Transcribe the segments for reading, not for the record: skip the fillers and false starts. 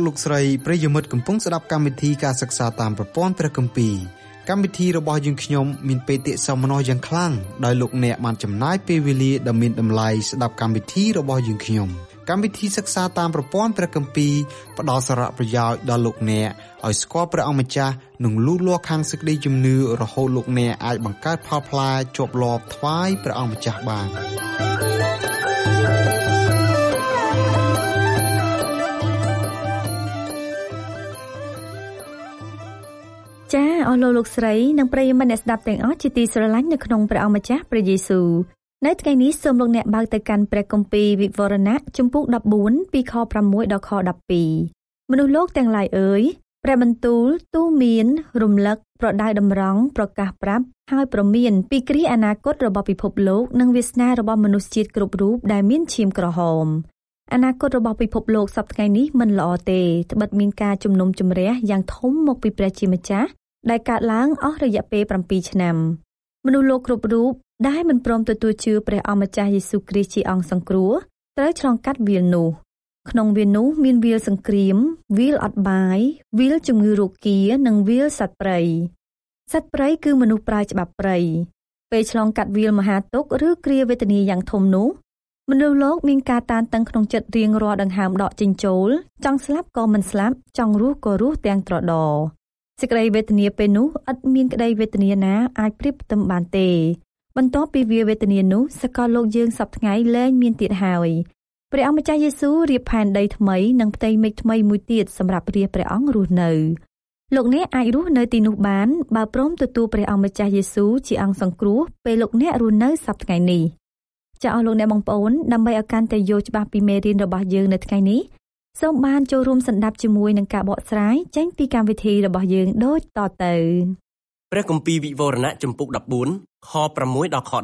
លោកស្រីប្រិយមិត្តកំពុងស្ដាប់កម្មវិធីការសិក្សាតាមប្រព័ន្ធព្រះគម្ពីរកម្មវិធីរបស់យើងខ្ញុំមានបេតិសោមនស្សយ៉ាងខ្លាំងដោយលោកអ្នកបានចំណាយពេលវេលាដ៏មានតម្លៃស្ដាប់កម្មវិធីរបស់យើងខ្ញុំកម្មវិធីសិក្សាតាមប្រព័ន្ធព្រះគម្ពីរផ្ដល់សារៈប្រយោជន៍ដល់លោកអ្នកឲ្យស្គាល់ព្រះអង្គម្ចាស់និងលូតលាស់ខាងសេចក្តីជំនឿរហូតលោកអ្នកអាចបង្កើតផលផ្លែជាប់លាប់ថ្វាយព្រះអង្គម្ចាស់បានចាអស់លោកស្រីនិងប្រិយមិត្តអ្នកស្ដាប់ទាំងអស់ជាទីស្រឡាញ់នៅក្នុងព្រះអង្គម្ចាស់ព្រះយេស៊ូវនៅថ្ងៃនេះសូមលោកអ្នកបើកទៅកាន់ព្រះគម្ពីរវិវរណៈជំពូក14ពីខ6ដល់ខ12មនុស្សលោកទាំងឡាយអើយព្រះបន្ទូលទូមានរំលឹកប្រដៅតម្រង់ប្រកាសប្រាប់ហើយប្រមានពីគ្រាអនាគតរបស់ពិភពលោកនិងវាសនារបស់មនុស្សជាតិគ្រប់រូបដែលមានឈាមក្រហមអនាគតរបស់ពិភពលោកសប្តាហ៍ថ្ងៃនេះមិនល្អទេត្បិតមានការជំនុំជម្រះយ៉ាងធំមកពីព្រះជាម្ចាស់ដែលកើតឡើងអស់រយៈពេល7ឆ្នាំមនុស្សលោកគ្រប់រូបដែលមិនព្រមទទួលជឿព្រះអម្ចាស់យេស៊ូវគ្រីស្ទជាអង្គសង្គ្រោះត្រូវឆ្លងកាត់វាលនោះក្នុងវាលនោះមានវាលសង្គ្រាមវាលអត់បាយវាលជំងឺរោគានិងវាលសត្វព្រៃគឺមនុស្សប្រើច្បាប់ព្រៃពេលឆ្លងកាត់វាលមហាទុក្ខឬគ្រាវេទនាយ៉ាងធំនោះមនុស្សលោកមានការតានតឹងក្នុងចិត្តរៀងរាល់ដង្ហើមដកចេញចូលចង់ស្លាប់ក៏មិនស្លាប់ចង់រស់ក៏រស់ទាំងត្រដរសេចក្តីវេទនាពេលនោះឥតមានក្តីវេទនាណាអាចប្រៀបផ្ទឹមបានទេបន្ទាប់ពីវាវេទនានោះសកលលោកយើងសប្តាហ៍ថ្ងៃលែងមានទៀតហើយព្រះអង្គម្ចាស់យេស៊ូវរៀបផែនដីថ្មីនិងផ្ទៃមេឃថ្មីមួយទៀតសម្រាប់រាជព្រះអង្គរស់នៅលោកអ្នកអាចរស់នៅទីនោះបានបើព្រមទទួលព្រះអង្គម្ចាស់យេស៊ូវជាអង្គសង្គ្រោះពេលលោកអ្នករស់នៅសប្តាហ៍ថ្ងៃនេះចាអស់លោកអ្នកបងប្អូនដើម្បីឲ្យកាន់តែយល់ច្បាស់ពីមេរៀនរបស់យើងនៅថ្ងៃនេះសូមបានចូលរួមសន្តាប់ជាមួយនឹងការបកស្រាយចេញពីកម្មវិធីរបស់យើងដូចតទៅព្រះគម្ពីរវិវរណៈជំពូក14ខ6ដល់ខ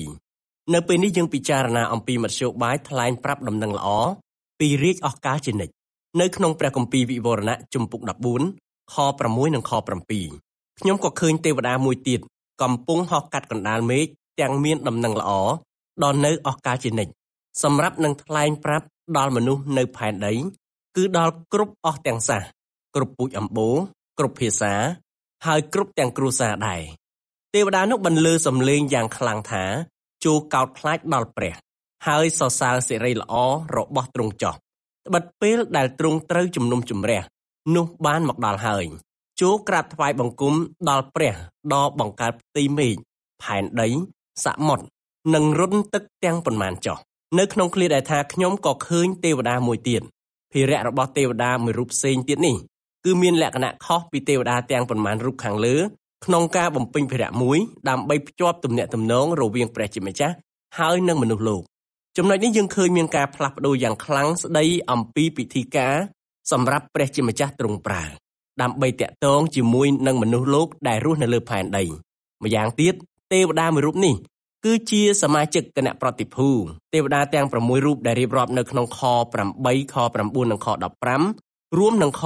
12នៅពេលនេះយើងពិចារណាអំពីមធ្យោបាយថ្លែងប្រាប់ដំណឹងល្អពីរាជអស់កាលជានិច្ចនៅក្នុងព្រះគម្ពីរវិវរណៈជំពូក14ខ6និងខ7ខ្ញុំក៏ឃើញទេវតាមួយទៀតកំពុងហោះកាត់កណ្ដាលមេឃទាំងមានដំណឹងល្អដល់នៅអស់កាលជានិច្ចសម្រាប់នឹងថ្លែងប្រាប់ដល់មនុស្សនៅផែនដីគឺដល់គ្រប់អស់ទាំងសាសគ្រប់ពូជអម្បូរគ្រប់ភាសាហើយគ្រប់ទាំងគ្រួសារដែរទេវតានោះបន្លឺសំឡេងយ៉ាងខ្លាំងថាជួកោតខ្លាចដល់ព្រះហើយសរសើរសិរីល្អរបស់ទ្រង់ចោះត្បិតពេលដែលទ្រង់ត្រូវជំនុំជម្រះនោះបានមកដល់ហើយជួក្រាបថ្វាយបង្គំដល់ព្រះដ៏បង្កើតផ្ទៃមេឃផែនដីសមុទ្រនិងរុនទឹកទាំងប៉ុន្មានចោះនៅក្នុងឃ្លាដែលថាខ្ញុំក៏ឃើញទេវតាមួយទៀតភារៈរបស់ទេវតាមួយរូបផ្សេងទៀតនេះគឺមានលក្ខណៈខុសពីទេវតាទាំងប៉ុន្មានរូបខាងលើក្នុងការបំពេញភារៈមួយដើម្បីភ្ជាប់ទំនាក់ទំនងរវាងព្រះជាម្ចាស់ហើយនិងមនុស្សលោកចំណុចនេះយើងឃើញមានការផ្លាស់ប្ដូរយ៉ាងខ្លាំងស្ដីអំពីពិធីការសម្រាប់ព្រះជាម្ចាស់ទ្រង់ប្រើដើម្បីតាក់ទងជាមួយនឹងមនុស្សលោកដែលរស់នៅលើផែនដីម្យ៉ាងទៀតទេវតាមួយរូបនេះគឺជាសមាជិកគណៈប្រតិភូទេវតាទាំង6រូបដែលរៀបរាប់នៅក្នុងខ8ខ9និងខ15រួមនឹងខ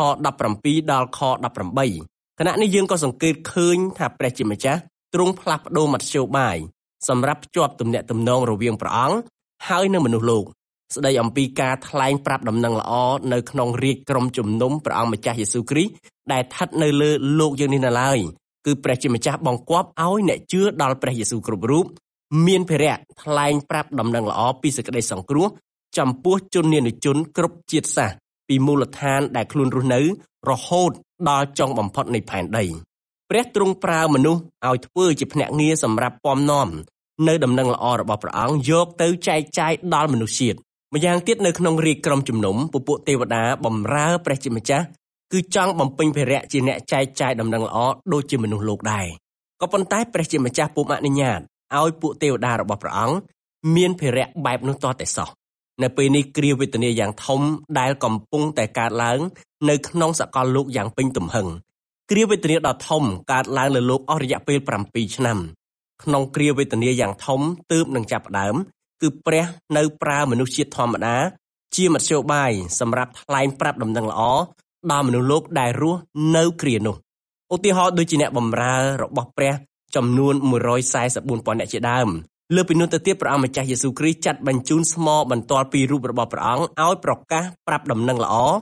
17ដល់ខ18ខណៈនេះយើងក៏សង្កេតឃើញថាព្រះជាម្ចាស់ទ្រង់ផ្លាស់ប្ដូរមធ្យោបាយសម្រាប់ភ្ជាប់ទំនាក់ទំនងរវាងព្រះអង្គហើយនិងមនុស្សលោកស្ដីអំពីការថ្លែងប្រាប់ដំណឹងល្អនៅក្នុងរាជក្រុមជំនុំព្រះអង្គម្ចាស់យេស៊ូវគ្រីស្ទដែលស្ថិតនៅលើលោកយើងនេះនៅឡើយគឺព្រះជាម្ចាស់បង្គាប់ឲ្យអ្នកជឿដល់ព្រះយេស៊ូវគ្រប់រូបមានភារៈថ្លែងប្រាប់ដំណឹងល្អពីសេចក្តីសង្គ្រោះចំពោះជននានាជនគ្រប់ជាតិសាសន៍ពីមូលដ្ឋានដែលខ្លួនរស់នៅរហូតដល់ចុងបំផុតនៃផែនដីព្រះទ្រង់ប្រើមនុស្សឲ្យធ្វើជាភ្នាក់ងារសម្រាប់ពំនាំនៅដំណឹងល្អរបស់ព្រះអង្គយកទៅចែកចាយដល់មនុស្សជាតិម្យ៉ាងទៀតនៅក្នុងរាជក្រុមជំនុំពពួកទេវតាបម្រើព្រះជាម្ចាស់គឺចង់បំពេញភារៈជាអ្នកចែកចាយដំណឹងល្អដូចជាមនុស្សលោកដែរក៏ប៉ុន្តែព្រះជាម្ចាស់ពុំអនុញ្ញាតឲ្យពួកទេវតារបស់ព្រះអង្គមានភារៈបែបនោះតតែសោះនៅពេលនេះគ្រាវេទនាយ៉ាងធំដែលកំពុងតែកើតឡើងនៅក្នុងសកលលោកយ៉ាងពេញទំហឹងគ្រាវេទនាដ៏ធំកើតឡើងលើលោកអស់រយៈពេល7ឆ្នាំក្នុងគ្រាវេទនាយ៉ាងធំទើបនឹងចាប់ផ្ដើមគឺព្រះនៅប្រើមនុស្សជាតិធម្មតាជាមធ្យោបាយសម្រាប់ថ្លែងប្រាប់ដំណឹងល្អដល់មនុស្សលោកដែលរស់នៅគ្រានោះឧទាហរណ៍ដូចជាអ្នកបម្រើរបស់ព្រះចំនួន144,000នាក់ជាដើមលើពីនោះទៅទៀតព្រះអង្គម្ចាស់យេស៊ូវគ្រីស្ទចាត់បញ្ជូនស្មបន្ទាល់ពីរូបរបស់ព្រះអង្គឲ្យប្រកាសប្រាប់ដំណឹងល្អ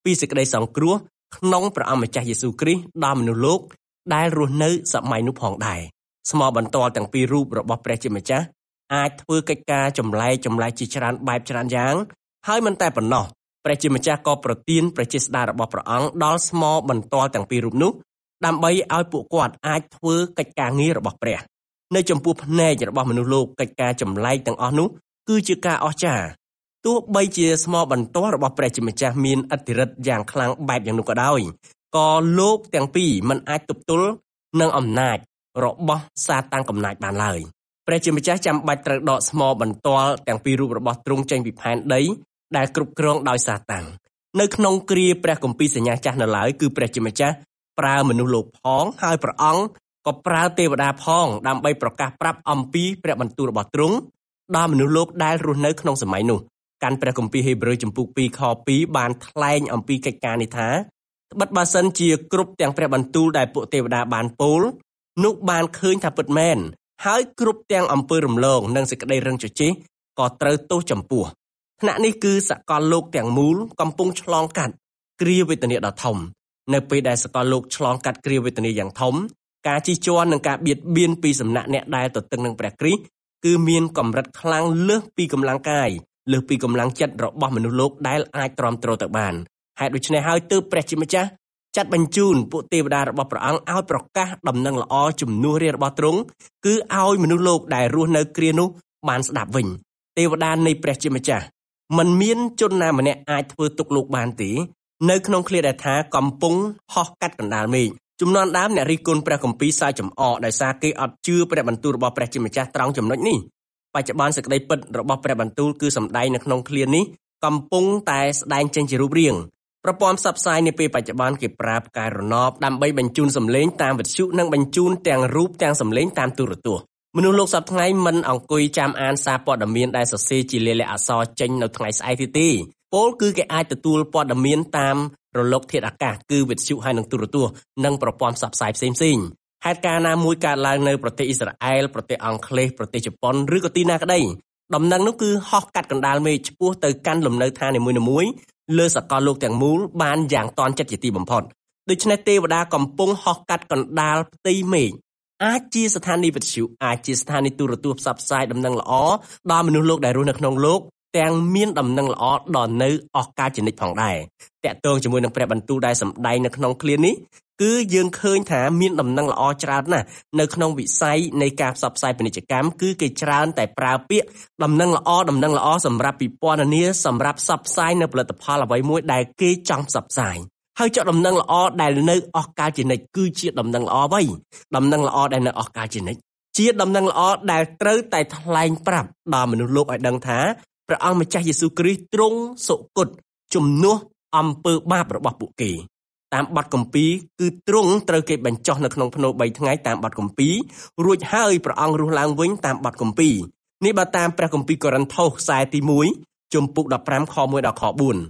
ពីសេចក្តីសង្គ្រោះក្នុងព្រះអង្គម្ចាស់យេស៊ូវគ្រីស្ទដល់មនុស្សលោកដែលរស់នៅសម័យនោះផងដែរស្មោបន្ទាល់ទាំងពីររូបរបស់ព្រះជាម្ចាស់អាចធ្វើកិច្ចការចម្លែកជាច្រើនបែបច្រើនយ៉ាងហើយមិនតែប៉ុណ្ណោះព្រះជាម្ចាស់ក៏ប្រទានព្រះជាស្ដារបស់ព្រះអង្គដល់ស្មោបន្ទាល់ទាំងពីររូបនោះដើម្បីឲ្យពួកគាត់អាចធ្វើកិច្ចការងាររបស់ព្រះនៅចំពោះភ្នែករបស់មនុស្សលោកកិច្ចការចម្លែកទាំងអស់នោះគឺជាការអស្ចារ្យទោះបីជាស្មោបន្ទាល់របស់ព្រះជាម្ចាស់មានឥទ្ធិឫទ្ធិយ៉ាងខ្លាំងបែបយ៉ាងនោះក៏ដោយក៏លោកទាំងពីរមិនអាចទប់ទល់នឹងអំណាចរបស់សាតាំងកំណាចបានឡើយព្រះជាម្ចាស់ចាំបាច់ត្រូវដកស្មោបន្ទាល់ទាំងពីររូបរបស់ទ្រង់ចេញពីផែនដីដែលគ្រប់គ្រងដោយសាតាំងនៅក្នុងគ្រាព្រះគម្ពីរសញ្ញាចាស់នៅឡើយគឺព្រះជាម្ចាស់ប្រើមនុស្សលោកផងហើយព្រះអង្គក៏ប្រើទេវតាផងដើម្បីប្រកាសប្រាប់អំពីព្រះបន្ទូលរបស់ទ្រង់ដល់មនុស្សលោកដែលរស់នៅក្នុងសម័យនោះកាន់ព្រះគម្ពីរហេព្រើរជំពូក 2 ខ 2 បានថ្លែងអំពីកិច្ចការនេះថាត្បិតបើសិនជាគ្រប់ទាំងព្រះបន្ទូលដែលពួកទេវតាបានពោលនោះបានឃើញថាពិតមែនហើយគ្រប់ទាំងអំពើរំលងនិងសេចក្តីរឹងជជែកក៏ត្រូវទោសចំពោះថ្នាក់នេះគឺសកលលោកទាំងមូលកំពុងឆ្លងកាត់គ្រាវេទនាដ៏ធំនៅពេលដែលសកលលោកឆ្លងកាត់គ្រាវេទនាយ៉ាងធំការជិះជាន់និងការបៀតបៀនពីសំណាក់អ្នកដែលទទឹងនឹងព្រះគ្រីស្ទគឺមានកម្រិតខ្លាំងលើសពីកម្លាំងកាយលើសពីកម្លាំងចិត្តរបស់មនុស្សលោកដែលអាចទ្រាំទ្រទៅបានហេតុដូច្នេះហើយទើបព្រះជាម្ចាស់ចាត់បញ្ជូនពួកទេវតារបស់ព្រះអង្គឲ្យប្រកាសដំណឹងល្អជំនួសរារបស់ទ្រង់គឺឲ្យមនុស្សលោកដែលរស់នៅគ្រានោះបានស្ដាប់វិញទេវតានៃព្រះជាម្ចាស់មិនមានជនណាម្នាក់អាចធ្វើទុកលោកបានទេនៅក្នុងឃ្លាដែលថាកំពុងហោះកាត់កណ្ដាលមេឃជំនាន់ដើមអ្នករិះគន់ព្រះគម្ពីរសើចចំអកដោយសារគេអត់ជឿព្រះបន្ទូលរបស់ព្រះជាម្ចាស់ត្រង់ចំណុចនេះបច្ចុប្បន្នសេចក្តីពិតរបស់ព្រះបន្ទូលគឺសម្ដែងនៅក្នុងឃ្លានេះកំពុងតែស្ដែងចេញជារូបរាងប្រព័ន្ធផ្សព្វផ្សាយនាពេលបច្ចុប្បន្នគេប្រើផ្កាយរណបដើម្បីបញ្ជូនសំឡេងតាមវិទ្យុនិងបញ្ជូនទាំងរូបទាំងសំឡេងតាមទូរទស្សន៍មនុស្សលោកសប្តាហ៍ថ្ងៃមិនអង្គុយចាំអានសារព័ត៌មានដែលសរសេរជាលាយលក្ខណ៍អក្សរចេញនៅថ្ងៃស្អែកទេពលគឺគេអាចទទួលព័ត៌មានតាមរលកធាតុអាកាសគឺវិទ្យុហើយនិងទូរទស្សន៍និងប្រព័ន្ធផ្សព្វផ្សាយផ្សេងៗហេតុការណ៍ណាមួយកើតឡើងនៅប្រទេសអ៊ីស្រាអែលប្រទេសអង់គ្លេសប្រទេសជប៉ុនឬក៏ទីណាក្តីដំណឹងនោះគឺហោះកាត់កណ្ដាលមេឃឆ្ពោះទៅកាន់លំនៅឋាននីមួយៗលើសកលលោកទាំងមូលបានយ៉ាងតាន់ចិត្តជាទីបំផុតដូច្នេះទេវតាកំពុងហោះកាត់កណ្ដាលផ្ទៃមេឃអាចជាស្ថានីយ៍វិទ្យុអាចជាស្ថានីយ៍ទូរទស្សន៍ផ្សព្វផ្សាយដំណឹងល្អដល់មនុស្សលោកដែលរស់នៅក្នុងលោកទាំងមានដំណឹងល្អដល់នៅអស់កលជានិច្ចផងដែរតាក់ទងជាមួយនឹងព្រះបន្ទូលដែលសម្ដែងនៅក្នុងឃ្លានេះគឺយើងឃើញថាមានដំណឹងល្អច្រើនណាស់នៅក្នុងវិស័យនៃការផ្សព្វផ្សាយពាណិជ្ជកម្មគឺគេច្រើនតែប្រើពាក្យដំណឹងល្អសម្រាប់ពិពណ៌នាសម្រាប់ផ្សព្វផ្សាយនៅផលិតផលអ្វីមួយដែលគេចង់ផ្សព្វផ្សាយហើយចុះដំណឹងល្អដែលនៅអស់កលជានិច្ចគឺជាដំណឹងល្អអ្វីដំណឹងល្អដែលនៅអស់កលជានិច្ចជាដំណឹងល្អដែលត្រូវតែថ្លែងប្រាប់ដល់មនុស្សលោកឲ្យដឹងថាព្រះអង្គម្ចាស់យេស៊ូវគ្រីស្ទទ្រង់សុគតជំនួសអំពើបាបរបស់ពួកគេតាមបទគម្ពីរគឺទ្រង់ត្រូវគេបញ្ចុះនៅក្នុងភ្នូរ3ថ្ងៃតាមបទគម្ពីររួចហើយព្រះអង្គរស់ឡើងវិញតាមបទគម្ពីរនេះបើតាមព្រះគម្ពីរកូរិនថូសខ្សែទី1ជំពូក15ខ1ដល់ខ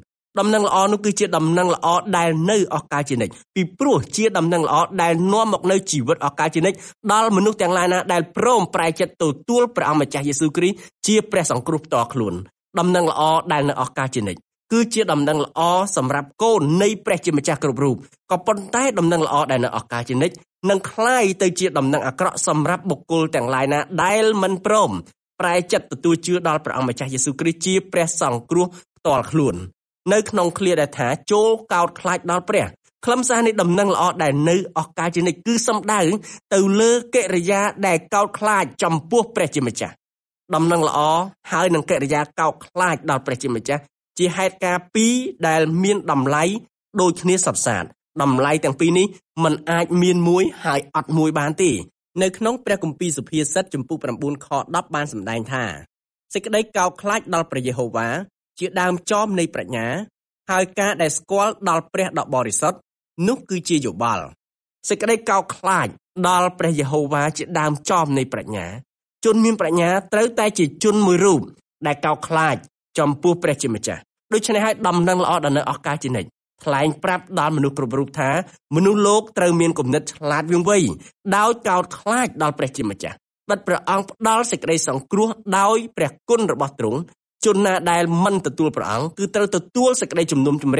4ដំណឹងល្អនោះគឺជាដំណឹងល្អដែលនៅអស់កលជានិច្ចពីព្រោះជាដំណឹងល្អដែលនាំមកនៅជីវិតអស់កលជានិច្ចដល់មនុស្សទាំងឡាយណាដែលព្រមប្រែចិត្តទទួលព្រះអង្គម្ចាស់យេស៊ូវគ្រីស្ទជាព្រះសង្គ្រោះផ្ទាល់ខ្លួនដំណឹងល្អដែលនៅអស់កលជានិច្ចគឺជាដំណឹងល្អសម្រាប់កូននៃព្រះជាម្ចាស់គ្រប់រូបក៏ប៉ុន្តែដំណឹងល្អដែលនៅអស់កលជានិច្ចនឹងคล้ายទៅជាដំណឹងអាក្រក់សម្រាប់បុគ្គលទាំងឡាយណាដែលមិនព្រមប្រែចិត្តទទួលជឿដល់ព្រះអង្គម្ចាស់យេស៊ូវគ្រីស្ទជាព្រះសង្គ្រោះផ្ទាល់ខ្លួននៅក្នុងឃ្លាដែលថាចូលកោតខ្លាចដល់ព្រះខ្លឹមសារនៃដំណឹងល្អដែលនៅអស់កលជានិច្ចគឺសំដៅទៅលើកិរិយាដែលកោតខ្លាចចំពោះព្រះជាម្ចាស់ដំណឹងល្អហើយនឹងកិរិយាកោតខ្លាចដល់ព្រះជាម្ចាស់ជាហេតុការណ៍ពីរដែលមានតម្លៃដូចគ្នាសុទ្ធសាធតម្លៃទាំងពីរនេះមិនអាចមានមួយហើយអត់មួយបានទេនៅក្នុងព្រះគម្ពីរសុភាសិតជំពូក9ខ10បានសម្ដែងថាសេចក្តីកោតខ្លាចដល់ព្រះយេហូវ៉ាជាដើមចមនៃប្រាជ្ញាហើយការដែលស្គាល់ដល់ព្រះដ៏បរិសុទ្ធនោះគឺជាយោបល់សេចក្តីកោតខ្លាចដល់ព្រះយេហូវ៉ាជាដើមចមនៃប្រាជ្ញាជនមានប្រាជ្ញាត្រូវតែជាជនមួយរូបដែលកោតខ្លាចចំពោះព្រះជាម្ចាស់ដូច្នេះហើយដំណឹងល្អដល់នៅអស់កលជានិច្ចថ្លែងប្រាប់ដល់មនុស្សគ្រប់រូបថាមនុស្សលោកត្រូវមានគំនិតឆ្លាតវាងវៃដោយកោតខ្លាចដល់ព្រះជាម្ចាស់បិទព្រះអង្គផ្ដល់សេចក្តីសង្គ្រោះដោយព្រះគុណរបស់ទ្រង់ជនណាដែលមិនទទួលព្រះអង្គគឺត្រូវទទួលសេចក្តីជំនុំជម្រះ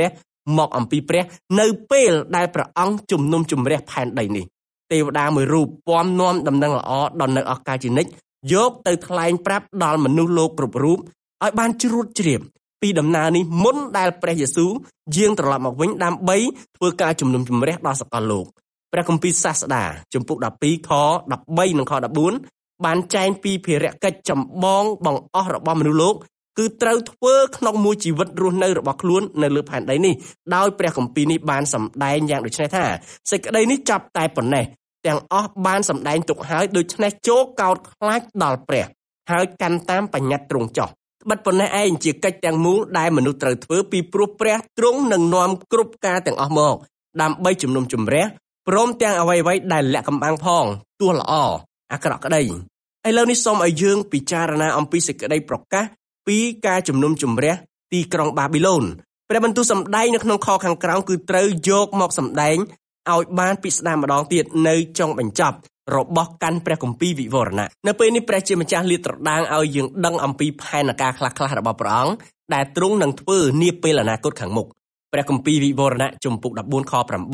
មកអំពីព្រះនៅពេលដែលព្រះអង្គជំនុំជម្រះផែនដីនេះទេវតាមួយរូបពំនាំដំណឹងល្អដល់នៅឱកាសជានិច្ចយកទៅថ្លែងប្រាប់ដល់មនុស្សលោកគ្រប់រូបឲ្យបានជ្រួតជ្រាបពីដំណើរនេះមុនដែលព្រះយេស៊ូវយាងត្រឡប់មកវិញដើម្បីធ្វើការជំនុំជម្រះដល់សកលលោកព្រះគម្ពីរសាស្តាជំពូក12ខ13និងខ14បានចែងពីភារកិច្ចចម្បងបង្អស់របស់មនុស្សលោកគឺត្រូវធ្វើក្នុងមួយជីវិតរស់នៅរបស់ខ្លួននៅលើផែនដីនេះដោយព្រះគម្ពីរនេះបានសម្ដែងយ៉ាងដូចនេះថាសេចក្តីនេះចាប់តែប៉ុណ្ណេះទាំងអស់បានសម្ដែងទុកហើយដូច្នេះចូលកោតខ្លាចដល់ព្រះហើយកាន់តាមបញ្ញត្តិទ្រង់ចោះបិទប៉ុណ្ណេះឯងជាកិច្ចទាំងមូលដែលមនុស្សត្រូវធ្វើពីព្រោះព្រះទ្រង់នឹងនាំគ្រប់ការទាំងអស់មកដើម្បីជំនុំជម្រះព្រមទាំងអ្វីៗដែលលាក់កំបាំងផងទោះល្អអាក្រក់ក្តីឥឡូវនេះសូមឲ្យយើងពិចារណាអំពីសេចក្តីប្រកាសពីការជំនុំជម្រះទីក្រុងបាប៊ីឡូនព្រះបន្ទូលសម្ដែងនៅក្នុងខខាងក្រោមគឺត្រូវយកមកសម្ដែងឲ្យបានពិស្ដារម្ដងទៀតនៅចុងបញ្ចប់របស់កាន់ព្រះគម្ពីរវិវរណៈនៅពេលនេះព្រះជាម្ចាស់លាតត្រដាងឲ្យយើងដឹងអំពីផែនការខ្លះៗរបស់ព្រះអង្គដែលទ្រង់នឹងធ្វើនាពេលអនាគតខាងមុខព្រះគម្ពីរវិវរណៈជំពូក14ខ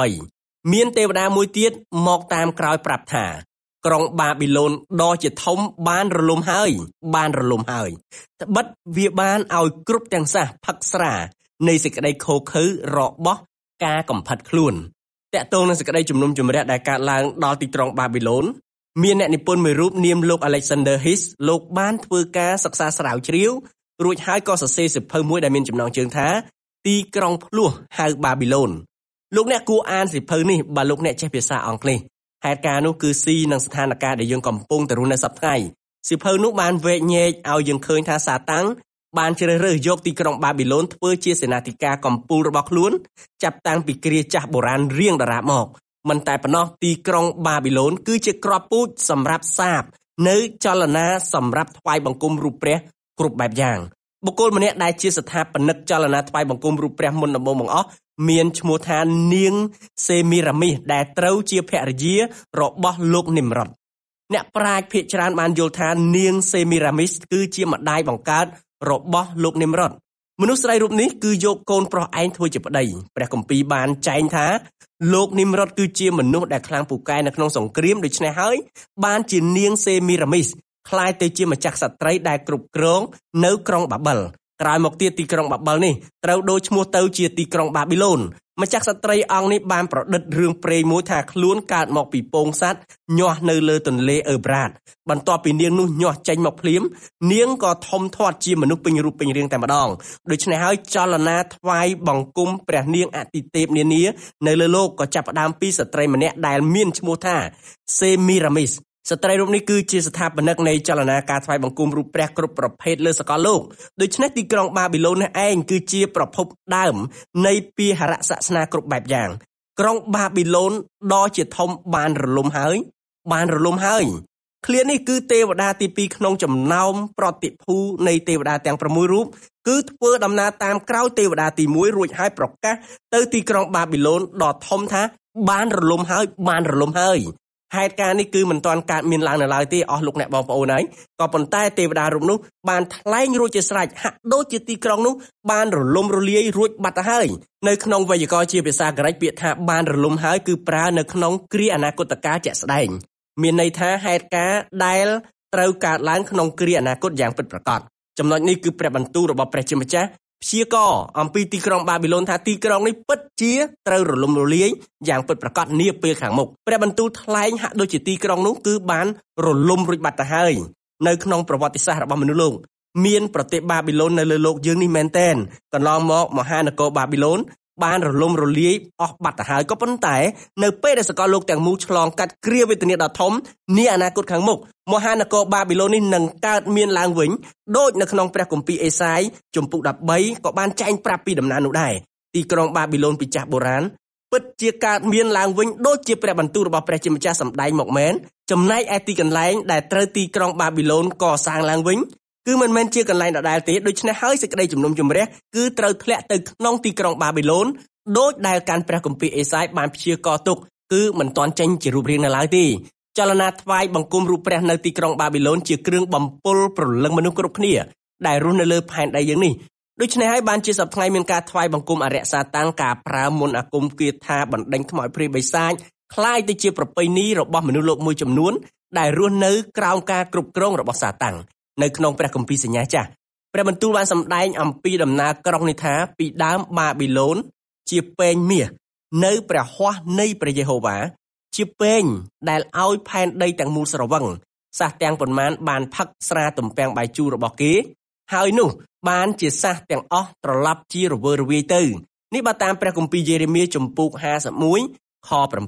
8មានទេវតាមួយទៀតមកតាមក្រោយប្រាប់ថាក្រុងបាប៊ីឡូនដ៏ជាធំបានរលំហើយត្បិតវាបានឲ្យគ្រប់ទាំងសះផឹកស្រានៃសេចក្តីខូខើរបស់ការកំផិតខ្លួនតកតងនឹងសេចក្តីជំនុំជម្រះដែលកើតឡើងដល់ទីក្រុងបាប៊ីឡូនមានអ្នកនិពន្ធមួយរូបនាមលោក Alexander Hiss លោកបានធ្វើការសិក្សាស្រាវជ្រាវរួចហើយក៏សរសេរសៀវភៅមួយដែលមានចំណងជើងថាទីក្រុងភ្លោះហៅបាប៊ីឡូនលោកអ្នកគួរអានសៀវភៅនេះបើលោកអ្នកចេះភាសាអង់គ្លេសហេតុការណ៍នោះគឺស៊ីនឹងស្ថានភាពដែលយើងកំពុងតែរស់នៅសប្តាហ៍សៀវភៅនោះបានវែកញែកឲ្យយើងឃើញថាសាតាំងបានជ្រើសរើសយកទីក្រុងបាប៊ីឡូនធ្វើជាសេនាធិការកំពូលរបស់ខ្លួនចាប់តាំងពីគ្រាចាស់បុរាណរៀងដរាបមកមិនតែប៉ុណ្ណោះទីក្រុងបាប៊ីឡូនគឺជាគ្រាប់ពូជសម្រាប់សាបនៅចលនាសម្រាប់ថ្វាយបង្គំរូបព្រះគ្រប់បែបយ៉ាងបុគ្គលម្នាក់ដែលជាស្ថាបនិកចលនាថ្វាយបង្គំរូបព្រះមុនដំបូងបង្អស់មានឈ្មោះថានាងសេមីរ៉ាមីសដែលត្រូវជាភរិយារបស់លោកនិមរ៉ុតអ្នកប្រាជ្ញភាគច្រើនបានយល់ថានាងសេមីរ៉ាមីសគឺជាម្ដាយបង្កើតរបស់លោកនិមរ៉ុតមនុស្សស្រីរូបនេះគឺយកកូនប្រុសឯងធ្វើជាប្តីព្រះគម្ពីរបានចែងថាលោកនិមរ៉ុតគឺជាមនុស្សដែលខ្លាំងពូកែនៅក្នុងសង្គ្រាមដូច្នេះហើយបានជានាងសេមីរ៉ាមីសក្លាយទៅជាម្ចាស់ក្សត្រីដែលគ្រប់គ្រងនៅក្រុងបាបិលក្រោយមកទៀតទីក្រុងបាបិលនេះត្រូវដូរឈ្មោះទៅជាទីក្រុងបាប៊ីឡូនម្ចាស់ក្សត្រីអង្គនេះបានប្រឌិតរឿងព្រេងមួយថាខ្លួនកើតមកពីពងសត្វញាស់នៅលើទន្លេអឺប្រាតបន្ទាប់ពីនាងនោះញាស់ចេញមកភ្លាមនាងក៏ធំធាត់ជាមនុស្សពេញរូបពេញរាងតែម្ដងដូច្នេះហើយចលនាថ្វាយបង្គំព្រះនាងអតិទេពនានានៅលើលោកក៏ចាប់ផ្ដើមពីស្ត្រីម្នាក់ដែលមានឈ្មោះថាសេមីរ៉ាមីសស្ត្រីរូបនេះគឺជាស្ថាបនិកនៃចលនាការថ្វាយបង្គំរូបព្រះគ្រប់ប្រភេទលើសកលលោកដូច្នេះទីក្រុងបាប៊ីឡូននេះឯងគឺជាប្រភពដើមនៃពាហរសាសនាគ្រប់បែបយ៉ាងក្រុងបាប៊ីឡូនដ៏ជាធំបានរលំហើយឃ្លានេះគឺទេវតាទី2ក្នុងចំណោមប្រតិភូនៃទេវតាទាំង6រូបគឺធ្វើដំណើរតាមក្រោយទេវតាទី1រួចហើយប្រកាសទៅទីក្រុងបាប៊ីឡូនដ៏ធំថាបានរលំហើយហេតុការណ៍នេះគឺមិនទាន់កើតមានឡើងនៅឡើយទេអស់លោកអ្នកបងប្អូនហើយក៏ប៉ុន្តែទេវតារូបនោះបានថ្លែងរួចជាស្រេចហាក់ដូចជាទីក្រុងនោះបានរលំរលាយរួចបាត់ទៅហើយនៅក្នុងវេយ្យាករណ៍ជាភាសាក្រិកពាក្យថាបានរលំហើយគឺប្រើនៅក្នុងគ្រាអនាគតកាលជាក់ស្ដែងមានន័យថាហេតុការណ៍ដែលត្រូវកើតឡើងក្នុងគ្រាអនាគតយ៉ាងពិតប្រាកដចំណុចនេះគឺព្រះបន្ទូលរបស់ព្រះជាម្ចាស់ព្យាករណ៍អំពីទីក្រុងបាប៊ីឡូនថាទីក្រុងនេះពិតជាត្រូវរលំរលាយយ៉ាងពិតប្រាកដនាពេលខាងមុខព្រះបន្ទូលថ្លែងហាក់ដូចជាទីក្រុងនោះគឺបានរលំរួចបាត់ទៅហើយនៅក្នុងប្រវត្តិសាស្ត្ររបស់មនុស្សលោកមានប្រទេសបាប៊ីឡូននៅលើលោកយើងនេះមែនទែនកន្លងមកមហានគរបាប៊ីឡូនបានរលំរលាយអស់បាត់ទៅហើយក៏ប៉ុន្តែនៅពេលដែលសកលលោកទាំងមូលឆ្លងកាត់គ្រាវេទនាដ៏ធំនាអនាគតខាងមុខមហានគរបាប៊ីឡូននេះនឹងកើតមានឡើងវិញដូចនៅក្នុងព្រះគម្ពីរអេសាយជំពូក13ក៏បានចែងប្រាប់ពីដំណើរនោះដែរទីក្រុងបាប៊ីឡូនពីចាស់បុរាណពិតជាកើតមានឡើងវិញដូចជាព្រះបន្ទូលរបស់ព្រះជាម្ចាស់សម្ដែងមកមែនចំណែកឯទីកន្លែងដែលត្រូវទីក្រុងបាប៊ីឡូនកសាងឡើងវិញគឺមិនមែនជាកន្លែងដដែលទេដូច្នេះហើយសេចក្តីជំនុំជម្រះគឺត្រូវធ្លាក់ទៅក្នុងទីក្រុងបាប៊ីឡូនដូចដែលកាន់ព្រះគម្ពីរអេសាយបានព្យាករណ៍ទុកគឺមិនទាន់ចេញជារូបរាងនៅឡើយទេចលនាថ្វាយបង្គំរូបព្រះនៅទីក្រុងបាប៊ីឡូនជាគ្រឿងបំពុលព្រលឹងមនុស្សគ្រប់គ្នាដែលរស់នៅលើផែនដីយើងនេះដូច្នេះហើយបានជាសប្តាហ៍មានការថ្វាយបង្គំអរិយសាតាំងការប្រើមន្តអាគមគាថាបណ្ដេញខ្មោចព្រាយបិសាចคล้ายទៅជាប្រពៃណីរបស់មនុស្សលោកមួយចំនួនដែលរស់នៅក្រោមការគ្រប់គ្រងរបស់សាតាំងនៅក្នុងព្រះគម្ពីរសញ្ញាចាស់ព្រះបន្ទូលបានសម្ដែងអំពីដំណើរក្រុងនេះថាពីដើមបាប៊ីឡូនជាពែងមាសនៅព្រះហស្ថនៃព្រះយេហូវ៉ាជាពែងដែលឲ្យផែនដីទាំងមូលស្រវឹងសះទាំងប៉ុន្មានបានផឹកស្រាទំពាំងបាយជូររបស់គេហើយនោះបានជាសះទាំងអស់ត្រឡប់ជារវើរវាយទៅនេះបើតាមព្រះគម្ពីរយេរេមៀជំពូក51ខ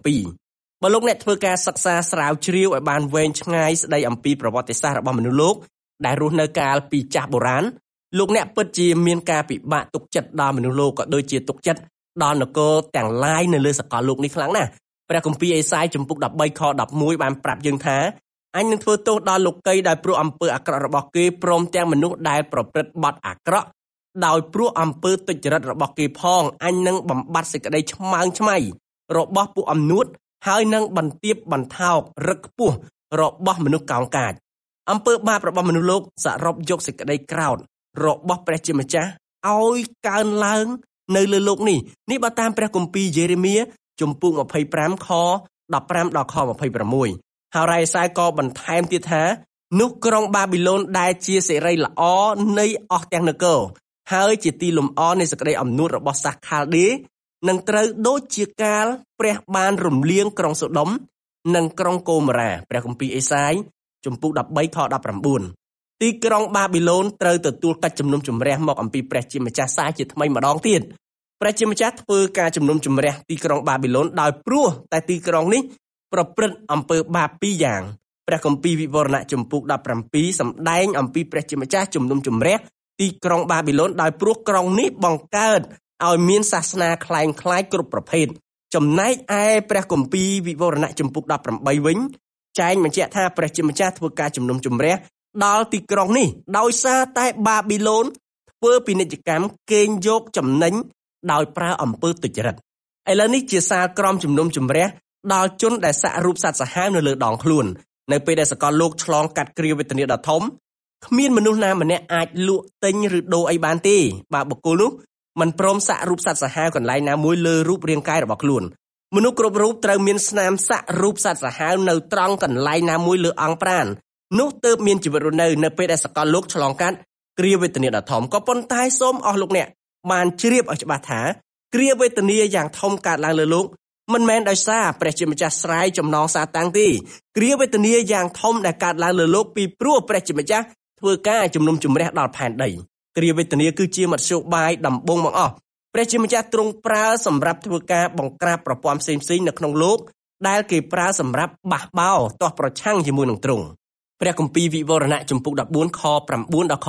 7បើលោកអ្នកធ្វើការសិក្សាស្រាវជ្រាវឲ្យបានវែងឆ្ងាយស្ដីអំពីប្រវត្តិសាស្ត្ររបស់មនុស្សលោកដែលរស់នៅកាលពីចាស់បុរាណលោកអ្នកពិតជាមានការពិបាកទុកចិត្តដល់មនុស្សលោកក៏ដូចជាទុកចិត្តដល់នគរទាំងឡាយនៅលើសកលលោកនេះខ្លាំងណាស់ព្រះគម្ពីរអេសាយជំពូក13ខ11បានប្រាប់យើងថាអញនឹងធ្វើទោសដល់លោកីដោយព្រោះអំពើអាក្រក់របស់គេព្រមទាំងមនុស្សដែលប្រព្រឹត្តបទអាក្រក់ដោយព្រោះអំពើទុច្ចរិតរបស់គេផងអញនឹងបំបត្តិសេចក្តីឆ្មើងឆ្មៃរបស់ពួកអំនួតហើយនឹងបន្ទាបបន្ថោករឹកខ្ពស់របស់មនុស្សកោងកាចអំពើបាបរបស់មនុស្សលោកសរុបយកសេចក្តីក្រោធរបស់ព្រះជាម្ចាស់ឲ្យកើនឡើងនៅលើโลกនេះបើតាមព្រះគម្ពីរយេរេមៀជំពូក25ខ15ដល់ខ26ហើយរ៉ាយសាយក៏បន្ថែមទៀតថានោះក្រុងបាប៊ីឡូនដែលជាសេរីល្អនៃអស់ទាំងនគរហើយជាទីលំអនៃសេចក្តីអំនួតរបស់សាសខាល់ដេនឹងត្រូវដូចជាកាលព្រះបានរំលាងក្រុងសូដុំនិងក្រុងកូម៉ូរ៉ាព្រះគម្ពីរអេសាយជំពូក13ខ19ទីក្រុងបាប៊ីឡូនត្រូវទទួលកិច្ចជំនុំជម្រះមកអំពីព្រះជាម្ចាស់សាជាថ្មីម្ដងទៀតព្រះជាម្ចាស់ធ្វើការជំនុំជម្រះទីក្រុងបាប៊ីឡូនដោយព្រោះតែទីក្រុងនេះប្រព្រឹត្តអំពើបាបពីរយ៉ាងព្រះគម្ពីរវិវរណៈជំពូក17សម្ដែងអំពីព្រះជាម្ចាស់ជំនុំជម្រះទីក្រុងបាប៊ីឡូនដោយព្រោះក្រុងនេះបង្កើតឲ្យមានសាសនាคล้ายគ្រប់ប្រភេទចំណែកឯព្រះគម្ពីរវិវរណៈជំពូក18វិញចែងបញ្ជាក់ថាព្រះជាម្ចាស់ធ្វើការជំនុំជម្រះដល់ទីក្រុងនេះដោយសារតែបាប៊ីឡូនធ្វើពាណិជ្ជកម្មកេងយកចំណេញដោយប្រើអំពើទុច្ចរិតឥឡូវនេះជាសារក្រមជំនុំជម្រះដល់ជនដែលសាក់រូបសត្វសាហាវនៅលើដងខ្លួននៅពេលដែលសកលលោកឆ្លងកាត់គ្រាវេទនាដ៏ធំគ្មានមនុស្សណាម្នាក់អាចលក់ទិញឬដូរអីបានទេបើបុគ្គលនោះមិនព្រមសាក់រូបសត្វសាហាវកន្លែងណាមួយលើរូបរាងកាយរបស់ខ្លួនមនុស្សគ្រប់រូបត្រូវមានស្នាមសាក់រូបសត្វសាហាវនៅត្រង់កន្លែងណាមួយលើអង្គប្រាណនោះទើបមានជីវិតរស់នៅពេលដែលសកលលោកឆ្លងកាត់គ្រាវេទនាដ៏ធំក៏ប៉ុន្តែសូមអស់លោកអ្នកបានជ្រាបឲ្យច្បាស់ថាគ្រាវេទនាយ៉ាងធំកើតឡើងលើលោកមិនមែនដោយសារព្រះជាម្ចាស់ស្រាយចំណងសាតាំងទេគ្រាវេទនាយ៉ាងធំដែលកើតឡើងលើលោកពីព្រោះព្រះជាម្ចាស់ធ្វើការជំនុំជម្រះដល់ផែនដីគ្រាវេទនាគឺជាមធ្យោបាយដំបូងបង្អស់ព្រះជាម្ចាស់ទ្រង់ប្រើសម្រាប់ធ្វើការបង្ក្រាបប្រព័ន្ធផ្សេងៗនៅក្នុងលោកដែលគេប្រើសម្រាប់បះបោរទាស់ប្រឆាំងជាមួយនឹងទ្រង់ព្រះគម្ពីរវិវរណៈជំពូក14ខ9ដល់ខ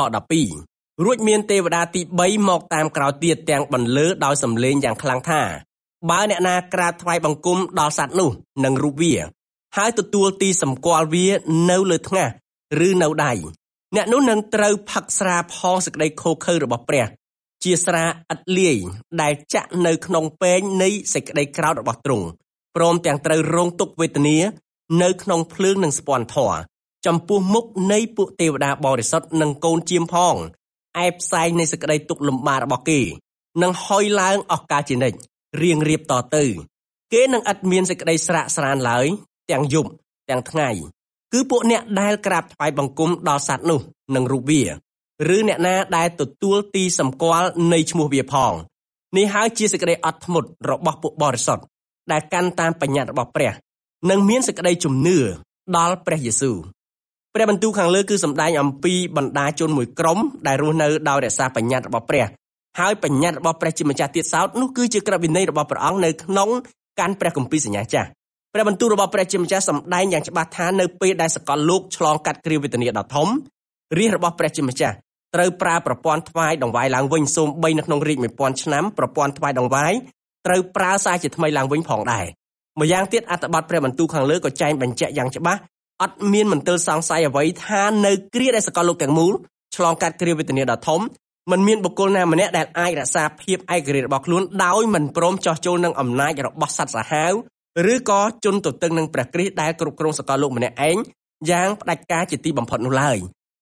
12រួចមានទេវតាទី3មកតាមក្រោយទៀតទាំងបន្លឺដោយសំឡេងយ៉ាងខ្លាំងថាបើអ្នកណាក្រាបថ្វាយបង្គំដល់សត្វនោះនិងរូបវាហើយទទួលទីសម្គាល់វានៅលើថ្ងាសឬនៅដៃអ្នកនោះនឹងត្រូវផឹកស្រាផងសេចក្តីឃោរឃៅរបស់ព្រះជាស្រាឥតលាយដែលចាក់នៅក្នុងពែងនៃសេចក្តីក្រោធរបស់ទ្រង់ព្រមទាំងត្រូវរងទុក្ខវេទនានៅក្នុងភ្លើងនិងស្ពាន់ធម៌ចំពោះមុខនៃពួកទេវតាបរិសុទ្ធនិងកូនជាមផងឯផ្សែងនៃសេចក្តីទុក្ខលំបាករបស់គេនឹងហុយឡើងអស់កលជានិច្ចរៀងរៀបតទៅគេនឹងឥតមានសេចក្តីស្រាកស្រានឡើយទាំងយប់ទាំងថ្ងៃគឺពួកអ្នកដែលក្រាបថ្វាយបង្គំដល់សត្វនោះនិងរូបវាឬអ្នកណាដែលទទួលទីសម្គាល់នៃឈ្មោះវាផងនេះហើយជាសេចក្តីអត់ធ្មត់របស់ពួកបរិសុទ្ធដែលកាន់តាមបញ្ញត្តិរបស់ព្រះនិងមានសេចក្តីជំនឿដល់ព្រះយេស៊ូវព្រះបន្ទូលខាងលើគឺសម្ដែងអំពីបណ្ដាជនមួយក្រុមដែលរស់នៅដោយរក្សាបញ្ញត្តិរបស់ព្រះហើយបញ្ញត្តិរបស់ព្រះជាម្ចាស់ទៀតសោតនោះគឺជាក្រឹតវិន័យរបស់ព្រះអង្គនៅក្នុងកាន់ព្រះគម្ពីរសញ្ញាចាស់ព្រះបន្ទូលរបស់ព្រះជាម្ចាស់សម្ដែងយ៉ាងច្បាស់ថានៅពេលដែលសកលលោកឆ្លងកាត់គ្រាវេទនាដ៏ធំរាជរបស់ព្រះជាម្ចាស់ត្រូវប្រើប្រព័ន្ធថ្វាយដង្វាយឡើងវិញសូម្បីនៅក្នុងរាជ 1000 ឆ្នាំប្រព័ន្ធថ្វាយដង្វាយត្រូវប្រើសារជាថ្មីឡើងវិញផងដែរម្យ៉ាងទៀតអត្ថបទព្រះបន្ទូលខាងលើក៏ចែងបញ្ជាក់យ៉ាងច្បាស់អត់មានមន្ទិលសង្ស័យអ្វីថានៅគ្រាដែលសកលលោកទាំងមូលឆ្លងកាត់គ្រាវេទនាដ៏ធំមិនមានបុគ្គលណាម្នាក់ដែលអាចរក្សាភាពឯករាជ្យរបស់ខ្លួនដោយមិនព្រមចោះចូលនឹងអំណាចរបស់សត្វសាហាវឬក៏ជន់ទទឹងនឹងព្រះគ្រីស្ទដែលគ្រប់គ្រងសកលលោកម្នាក់ឯងយ៉ាងផ្ដាច់ការជាទីបំផុតនោះឡើយ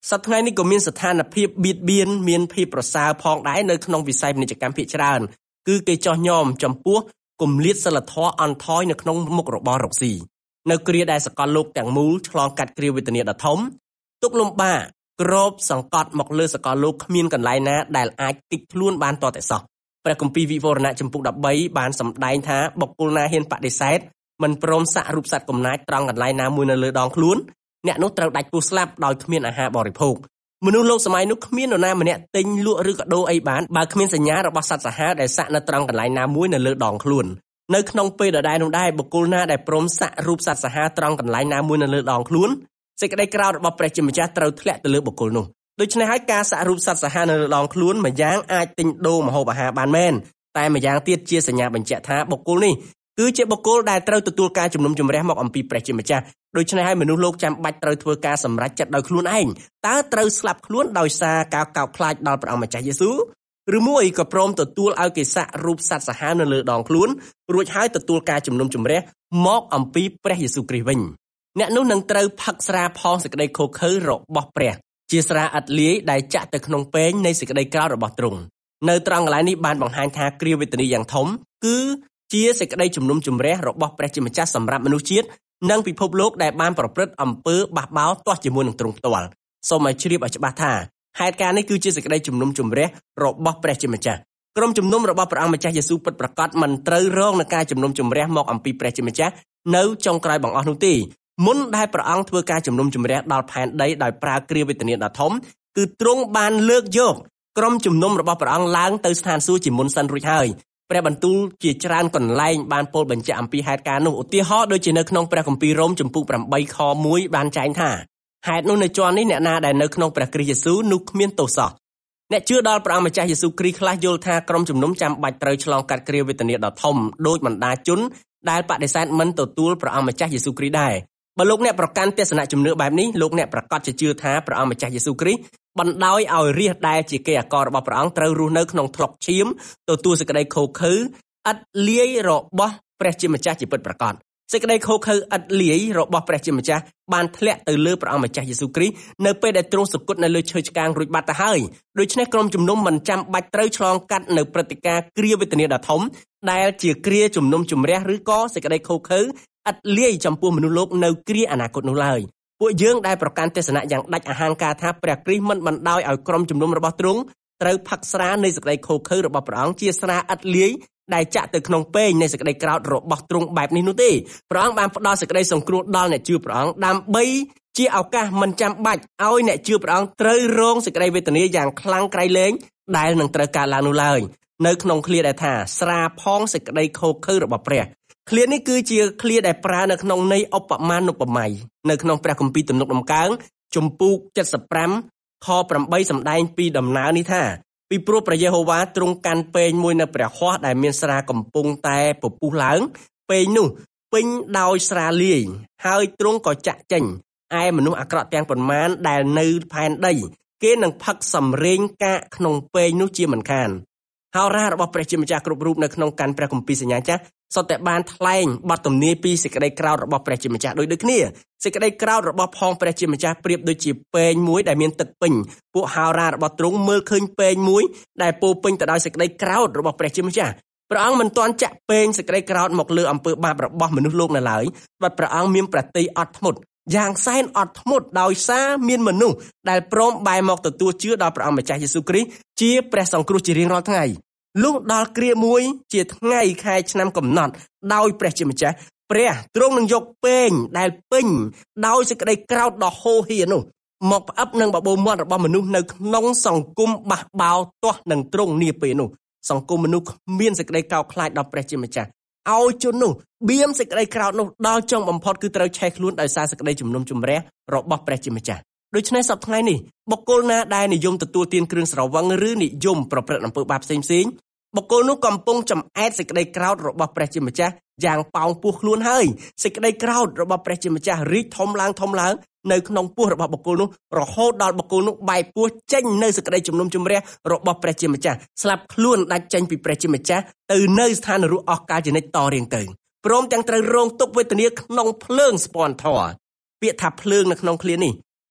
សប្តាហ៍ថ្ងៃនេះក៏មានស្ថានភាពបៀតបៀនមានភាពប្រសើរផងដែរនៅក្នុងវិស័យពាណិជ្ជកម្មភាគច្រើនគឺគេចោះញោមចំពោះគម្លាតសិលធម៌អន់ថយនៅក្នុងមុខរបររកស៊ីនៅគ្រាដែលសកលលោកទាំងមូលឆ្លងកាត់គ្រាវេទនាដ៏ធំទុក្ខលំបាកគ្របសង្កត់មកលើសកលលោកគ្មានកន្លែងណាដែលអាចគេចខ្លួនបានតតែសោះព្រះគម្ពីរវិវរណៈចំពុក13បានសម្ដែងថាបុគ្គលណាហ៊ានបដិសេធមិនព្រមសាក់រូបសត្វកំណាចត្រង់កន្លែងណាមួយនៅលើដងខ្លួនអ្នកនោះត្រូវដាច់ពោះស្លាប់ដោយគ្មានអាហារបរិភោគមនុស្សលោកសម័យនោះគ្មាននរណាម្នាក់ទិញលក់ឬក៏ដូរអីបានបើគ្មានសញ្ញារបស់សត្វសាហាវដែលសាក់នៅត្រង់កន្លែងណាមួយនៅលើដងខ្លួននៅក្នុងពេលដដែលនោះដែរបុគ្គលណាដែលព្រមសាក់រូបសត្វសាហាវត្រង់កន្លែងណាមួយនៅលើដងខ្លួនសេចក្តីក្រោធរបស់ព្រះជាម្ចាស់ត្រូវធ្លាក់ទៅលើបុគ្គលនោះដូច្នេះហើយការសាក់រូបសត្វសាហាវនៅលើដងខ្លួនម្យ៉ាងអាចទិញដូរម្ហូបអាហារបានមែនតែម្យ៉ាងទៀតជាសញ្ញាបញ្ជាក់ថាបុគ្គលនេះគឺជាបុគ្គលដែលត្រូវទទួលការជំនុំជម្រះមកអំពីព្រះជាម្ចាស់ដូច្នេះហើយមនុស្សលោកចាំបាច់ត្រូវធ្វើការសម្រេចចិត្តដោយខ្លួនឯងតើត្រូវស្លាប់ខ្លួនដោយសារការកោតខ្លាចដល់ព្រះអង្គម្ចាស់យេស៊ូវឬមួយក៏ព្រមទទួលឲ្យគេសាក់រូបសត្វសាហាវនៅលើដងខ្លួនរួចហើយទទួលការជំនុំជម្រះមកអំពីព្រះយេស៊ូវគ្រីស្ទវិញអ្នកនោះនឹងត្រូវផឹកស្រាផងសេចក្តីខូខើរបស់ព្រះជាស្រាឥតលាយដែលចាក់ទៅក្នុងពែងនៃសេចក្តីក្រោធរបស់ទ្រង់នៅត្រង់កន្លែងនេះបានបង្ហាញថាគ្រាវេទនាយ៉ាងធំគឺជាសេចក្តីជំនុំជម្រះរបស់ព្រះជាម្ចាស់សម្រាប់មនុស្សជាតិនិងពិភពលោកដែលបានប្រព្រឹត្តអំពើបះបោរទាស់ជាមួយនឹងទ្រង់ផ្ទាល់សូមឲ្យជ្រាបឲ្យច្បាស់ថាហេតុការណ៍នេះគឺជាសេចក្តីជំនុំជម្រះរបស់ព្រះជាម្ចាស់ក្រុមជំនុំរបស់ព្រះអង្គម្ចាស់យេស៊ូវពិតប្រាកដមិនត្រូវរងនឹងការជំនុំជម្រះមកអំពីព្រះជាម្ចាស់នៅចុងក្រោយបង្អស់នោះទេមុនដែលព្រះអង្គធ្វើការជំនុំជម្រះដល់ផែនដីដោយប្រើគ្រាវេទនាដ៏ធំគឺទ្រង់បានលើកយកក្រុមជំនុំរបស់ព្រះអង្គឡើងទៅស្ថានសួគ៌ជាមុនសិនរួចហើយព្រះបន្ទូលជាច្រើនកន្លែងបានពោលបញ្ជាក់អំពីហេតុការណ៍នោះឧទាហរណ៍ដូចជានៅក្នុងព្រះគម្ពីររ៉ូមចំពុក8ខ1បានចែងថាហេតុនោះនៅជាន់នេះអ្នកណាដែលនៅក្នុងព្រះគ្រីស្ទយេស៊ូវនោះគ្មានទោសសោះអ្នកជឿដល់ព្រះអង្គម្ចាស់យេស៊ូវគ្រីស្ទខ្លះយល់ថាក្រុមជំនុំចាំបាច់ត្រូវឆ្លងកាត់គ្រាវេទនាដ៏ធំដោយបណ្ដាជនដែលបដិសេធមិនទទួលព្រះអង្គម្ចាស់យេស៊ូវគ្រីស្ទដែរបើលោកអ្នកប្រកាន់ទស្សនៈជំនឿបែបនេះលោកអ្នកប្រកាសជាជឿថាព្រះអង្គម្ចាស់យេស៊ូវគ្រីស្ទបណ្ដោយឲ្យរាជដែលជាគេអាកររបស់ព្រះអង្គត្រូវរស់នៅក្នុងថ្លុកឈាមទទួលសេចក្តីខូខើឥតលាយរបស់ព្រះជាម្ចាស់ជាពិតប្រាកដសេចក្តីខូខើឥតលាយរបស់ព្រះជាម្ចាស់បានធ្លាក់ទៅលើព្រះអង្គម្ចាស់យេស៊ូវគ្រីស្ទនៅពេលដែលទ្រង់សុគតនៅលើឈើឆ្កាងរួចបាត់ទៅហើយដូច្នេះក្រុមជំនុំមិនចាំបាច់ត្រូវឆ្លងកាត់នៅព្រឹត្តិការណ៍គ្រាវេទនាដ៏ធំដែលជាគ្រាជំនុំជម្រះឬក៏សេចក្តីខូខើឥតលាយចំពោះមនុស្សលោកនៅគ្រាអនាគតនោះឡើយពួកយើងដែលប្រកាន់ទស្សនៈយ៉ាងដាច់អហង្ការថាព្រះគ្រីស្ទមិនបណ្ដោយឲ្យក្រុមជំនុំរបស់ទ្រង់ត្រូវផឹកស្រានៃសេចក្តីខូខើរបស់ព្រះអង្គជាស្រាឥតលាយដែលចាក់ទៅក្នុងពែងនៃសេចក្តីក្រោធរបស់ទ្រង់បែបនេះនោះទេព្រះអង្គបានផ្ដល់សេចក្តីសង្គ្រោះដល់អ្នកជឿព្រះអង្គដើម្បីជាឱកាសមិនចាំបាច់ឲ្យអ្នកជឿព្រះអង្គត្រូវរងសេចក្តីវេទនាយ៉ាងខ្លាំងក្រៃលែងដែលនឹងត្រូវកើតឡើងនោះឡើយនៅក្នុងឃ្លាដែលថាស្រាផងសេចក្តីខូខើរបស់ព្រះឃ្លានេះគឺជាឃ្លាដែលប្រើនៅក្នុងន័យឧបមានុបមានៅក្នុងព្រះគម្ពីរទំនុកដំកើងជំពូក75ខ8សម្ដែងពីដំណើរនេះថាពីព្រោះព្រះយេហូវ៉ាទ្រង់កាន់ពែងមួយនៅព្រះហស្ថដែលមានស្រាកំពុងតែពពុះឡើងពែងនោះពេញដោយស្រាលាយហើយទ្រង់ក៏ចាក់ចេញឯមនុស្សអាក្រក់ទាំងប៉ុន្មានដែលនៅផែនដីគេនឹងផឹកសម្រេងកាកក្នុងពែងនោះជាមិនខានហោរារបស់ព្រះជាម្ចាស់គ្រប់រូបនៅក្នុងកាន់ព្រះគម្ពីរសញ្ញាចាស់សុទ្ធតែបានថ្លែងបទទំនាយពីសេចក្តីក្រោធរបស់ព្រះជាម្ចាស់ដូចគ្នាសេចក្តីក្រោធរបស់ផងព្រះជាម្ចាស់ប្រៀបដូចជាពែងមួយដែលមានទឹកពេញពួកហោរារបស់ទ្រង់មើលឃើញពែងមួយដែលពោពេញទៅដោយសេចក្តីក្រោធរបស់ព្រះជាម្ចាស់ព្រះអង្គមិនទាន់ចាក់ពែងសេចក្តីក្រោធមកលើអំពើបាបរបស់មនុស្សលោកនៅឡើយបាត់ព្រះអង្គមានប្រតិអត់ធ្មត់យ៉ាងសែនអត់ធ្មត់ដោយសារមានមនុស្សដែលព្រមបែរមកទទួលជឿដល់ព្រះអង្គម្ចាស់យេស៊ូវគ្រីស្ទជាព្រះសង្គ្រោះជារៀងរាល់ថ្ងៃលុះដល់គ្រាមួយជាថ្ងៃខែឆ្នាំកំណត់ដោយព្រះជាម្ចាស់ព្រះទ្រង់នឹងយកពែងដែលពេញដោយសេចក្តីក្រោធដ៏ហូរហៀរនោះមកផ្អឹបនឹងបបោមាត់របស់មនុស្សនៅក្នុងសង្គមបះបោរទាស់នឹងទ្រង់នាពេលនោះសង្គមមនុស្សមានសេចក្តីកោតខ្លាចដល់ព្រះជាម្ចាស់ឲ្យជននោះបៀមសេចក្តីក្រោធនោះដល់ចុងបំផុតគឺត្រូវឆេះខ្លួនដោយសារសេចក្តីជំនុំជម្រះរបស់ព្រះជាម្ចាស់ដូច្នេះសប្តាហ៍ថ្ងៃនេះបុគ្គលណាដែលនិយមទទួលទានគ្រឿងស្រវឹងឬនិយមប្រព្រឹត្តអំពើបាបផ្សេងៗបុគ្គលនោះកំពុងចំអែតសេចក្តីក្រោធរបស់ព្រះជាម្ចាស់យ៉ាងប៉ោងពោះខ្លួនហើយសេចក្តីក្រោធរបស់ព្រះជាម្ចាស់រីកធំឡើងនៅក្នុងពោះរបស់បុគ្គលនោះរហូតដល់បុគ្គលនោះបែកពោះចេញនៅសេចក្តីជំនុំជម្រះរបស់ព្រះជាម្ចាស់ស្លាប់ខ្លួនដាច់ចេញពីព្រះជាម្ចាស់ទៅនៅស្ថាននរកអស់កលជានិច្ចតរៀងទៅព្រមទាំងត្រូវរងទុក្ខវេទនាក្នុងភ្លើងស្ពាន់ធម៌ពាក្យថាភ្លើងនៅក្នុងឃ្លានេះ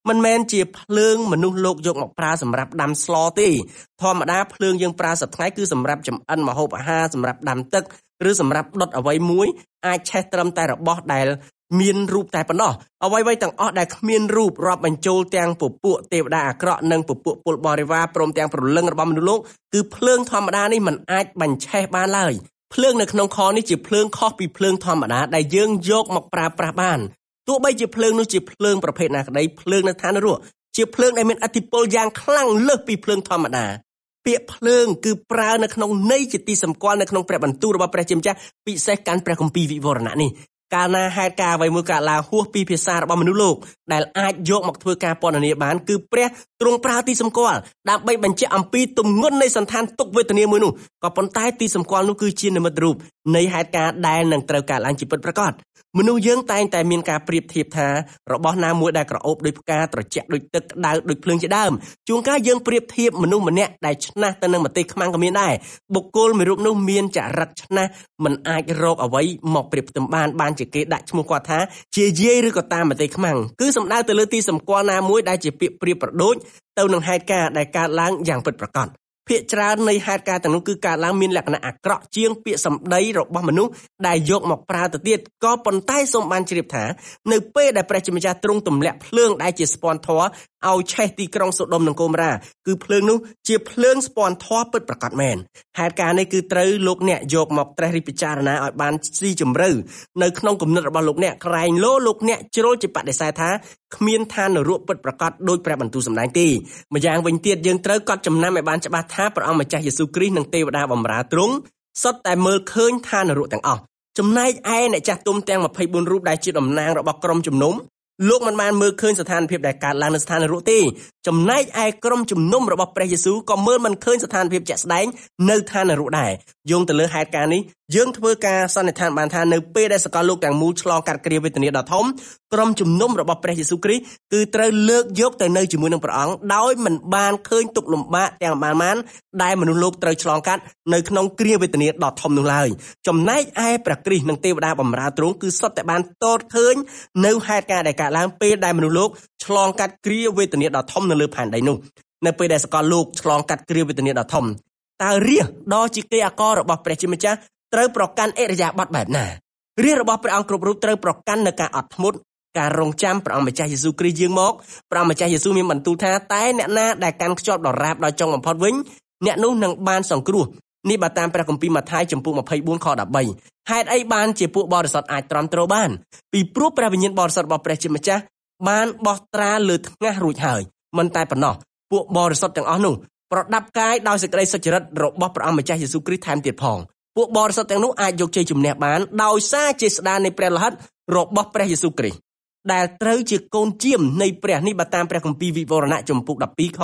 មិនមែនជាភ្លើងមនុស្សលោកយកមកប្រើសម្រាប់ដាំស្លទេធម្មតាភ្លើងយើងប្រើសប្តាហ៍គឺសម្រាប់ចម្អិនម្ហូបអាហារសម្រាប់ដាំទឹកឬសម្រាប់ដុតអ្វីមួយអាចឆេះត្រឹមតែរបស់ដែលមានរូបតែប៉ុណ្ណោះអ្វីៗទាំងអស់ដែលគ្មានរូបរាប់បញ្ចូលទាំងពពួកទេវតាអាក្រក់និងពពួកពលបរិវារព្រមទាំងព្រលឹងរបស់មនុស្សលោកគឺភ្លើងធម្មតានេះមិនអាចបញ្ឆេះបានឡើយភ្លើងនៅក្នុងខនេះជាភ្លើងខុសពីភ្លើងធម្មតាដែលយើងយកមកប្រើប្រាស់បានទោះបីជាភ្លើងនោះជាភ្លើងប្រភេទណាក្តីភ្លើងនៅឋាននរកជាភ្លើងដែលមានឥទ្ធិពលយ៉ាងខ្លាំងលើសពីភ្លើងធម្មតាពាក្យភ្លើងគឺប្រើនៅក្នុងន័យជាទីសម្គាល់នៅក្នុងព្រះបន្ទូលរបស់ព្រះជាម្ចាស់ពិសេសកាន់ព្រះគម្ពីរវិវរណៈនេះកាលណាហេតុការណ៍អ្វីមួយកើតឡើងហួសពីភាសារបស់មនុស្សលោកដែលអាចយកមកធ្វើការពណ៌នាបានគឺព្រះទ្រង់ប្រើទីសម្គាល់ដើម្បីបញ្ជាក់អំពីទម្ងន់នៃសន្តានទុក្ខវេទនាមួយនោះក៏ប៉ុន្តែទីសម្គាល់នោះគឺជានិមិត្តរូបនៃហេតុការណ៍ដែលនឹងត្រូវកើតឡើងជាពិតប្រាកដមនុស្សយើងតែងតែមានការប្រៀបធៀបថារបស់ណាមួយដែលក្រអូបដោយផ្កាត្រជាក់ដូចទឹកក្តៅដូចភ្លើងជាដើមជួនកាលយើងប្រៀបធៀបមនុស្សម្នាក់ដែលឆ្នះទៅនឹងម្ទេសខ្មាំងក៏មានដែរបុគ្គលមួយរូបនោះមានចរិតឆ្នះមិនអាចរកអ្វីមកប្រៀបផ្ទឹមបានជាគេដាក់ឈ្មោះគាត់ថាជាយាយឬក៏តាមម្ទេសខ្មាំងគឺសំដៅទៅលើទីសម្គាល់ណាមួយដែលជាពាក្យប្រៀបប្រដូចទៅនឹងហេតុការណ៍ដែលកើតឡើងយ៉ាងពិតប្រាកដភាគច្រើននៃហេតុការណ៍ទាំងនោះគឺកើតឡើងមានលក្ខណៈអាក្រក់ជាងពាក្យសម្ដីរបស់មនុស្សដែលយកមកប្រើទៅទៀតក៏ប៉ុន្តែសូមបានជ្រាបថានៅពេលដែលព្រះជាម្ចាស់ទ្រង់ទម្លាក់ភ្លើងដែលជាស្ពាន់ធម៌ឲ្យឆេះទីក្រុងសូដុំនិងហ្គោមរ៉ាគឺភ្លើងនោះជាភ្លើងស្ពាន់ធម៌ពិតប្រាកដមែនហេតុការណ៍នេះគឺត្រូវលោកអ្នកយកមកត្រេះរិះពិចារណាឲ្យបានស៊ីជម្រៅនៅក្នុងគំនិតរបស់លោកអ្នកក្រែងលោកអ្នកជ្រុលជាបដិសេធថាគ្មានឋាននរកពិតប្រាកដដោយព្រះបន្ទូលសម្ដែងទេម្យ៉ាងវិញទៀតយើងត្រូវកត់ចំណាំឲ្យបានច្បាស់ថាព្រះអង្គម្ចាស់យេស៊ូវគ្រីស្ទនិងទេវតាបម្រើទ្រង់សុទ្ធតែមើលឃើញឋាននរកទាំងអស់ចំណែកឯអ្នកចាស់ទុំទាំង24រូបដែលជាតំណាងរបស់ក្រុមជំនុំលោកមិនបានមើលឃើញស្ថានភាពដែលកើតឡើងនៅស្ថាននរកទេចំណែកឯក្រុមជំនុំរបស់ព្រះយេស៊ូវក៏មើលមិនឃើញស្ថានភាពជាក់ស្ដែងនៅឋាននរកដែរយោងទៅលើហេតុការណ៍នេះយើងធ្វើការសន្និដ្ឋានបានថានៅពេលដែលសកលលោកទាំងមូលឆ្លងកាត់គ្រាវេទនាដ៏ធំក្រុមជំនុំរបស់ព្រះយេស៊ូវគ្រីស្ទគឺត្រូវលើកយកទៅនៅជាមួយនឹងព្រះអង្គដោយមិនបានឃើញទុក្ខលំបាកទាំងបានដែលមនុស្សលោកត្រូវឆ្លងកាត់នៅក្នុងគ្រាវេទនាដ៏ធំនោះឡើយចំណែកឯព្រះគ្រីស្ទនិងទេវតាបម្រើទ្រង់គឺសុទ្ធតែបានទតឃើញនៅហេតុការណ៍ដែលកើតឡើងពេលដែលមនុស្សលោកឆ្លងកាត់គ្រាវេទនាដ៏ធំនៅលើផែនដីនោះនៅពេលដែលសកលលោកឆ្លងកាត់គ្រាវេទនាដ៏ធំតើរាជដ៏ជាគេអករបស់ព្រះជាម្ចាស់ត្រូវប្រកាន់អរិយាប័ត្របែបណារាជរបស់ព្រះអង្គគ្រប់រូបត្រូវប្រកាន់នៅការអត់ធ្មត់ការរងចាំព្រះអង្គម្ចាស់យេស៊ូវគ្រីស្ទយាងមកព្រះអង្គម្ចាស់យេស៊ូវមានបន្ទូលថាតែអ្នកណាដែលកាន់ខ្ជាប់ដល់រាបដល់ចុងបំផុតវិញអ្នកនោះនឹងបានសង្គ្រោះនេះបើតាមព្រះគម្ពីរម៉ាថាយចំពុក24ខ13ហេតុអីបានជាពួកបរិសុទ្ធអាចទ្រាំទ្របានពីព្រោះព្រះវិញ្ញាណបរិសុទ្ធរបស់ព្រះជាម្ចាស់បានបោះត្រាលើថ្ងាសរួចហើយមិនតែប៉ុណ្ណោះពួកបរិសុទ្ធទាំងអស់នោះប្រដាប់កាយដោយសេចក្តីសុចរិតរបស់ព្រះអង្គម្ចាស់យេស៊ូវគ្រីស្ទថែមទៀតផងពួកបរិសុទ្ធទាំងនោះអាចយកជ័យជំនះបានដោយសារជាស្ដារនៃព្រះលិខិតរបស់ព្រះយេស៊ូវគ្រីស្ទដែលត្រូវជាកូនជាមនៃព្រះនេះបើតាមព្រះគម្ពីរវិវរណៈចំពុក12ខ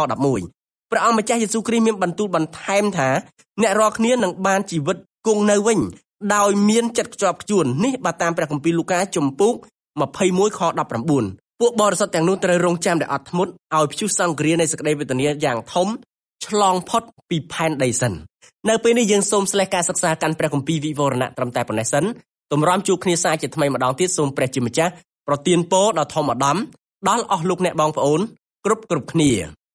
11ព្រះអង្គម្ចាស់យេស៊ូវគ្រីស្ទមានបន្ទូលបន្ថែមថាអ្នករាល់គ្នានឹងបានជីវិតគង់នៅវិញដោយមានចិត្តខ្ជាប់ខ្ជួននេះបើតាមព្រះគម្ពីរលូកាចំពុក21ខ19ពួកបរិសុទ្ធទាំងនោះត្រូវរងចាំដោយអត់ធ្មត់ឲ្យព្យុះសង្គ្រាមនៃសេចក្តីវេទនាយ៉ាងធំឆ្លងផុតពីផែនដីសិននៅពេលនេះយើងសូមស្លេះការសិក្សាកាន់ព្រះគម្ពីរវិវរណៈត្រឹមតែប៉ុណ្ណេះសិនទម្រាំជួបគ្នាសាជាថ្មីម្ដងទៀតសូមព្រះជាម្ចាស់ប្រទានពរដល់ធម្មឧត្តមដល់អស់លោកអ្នកបងប្អូនគ្រប់គ្នា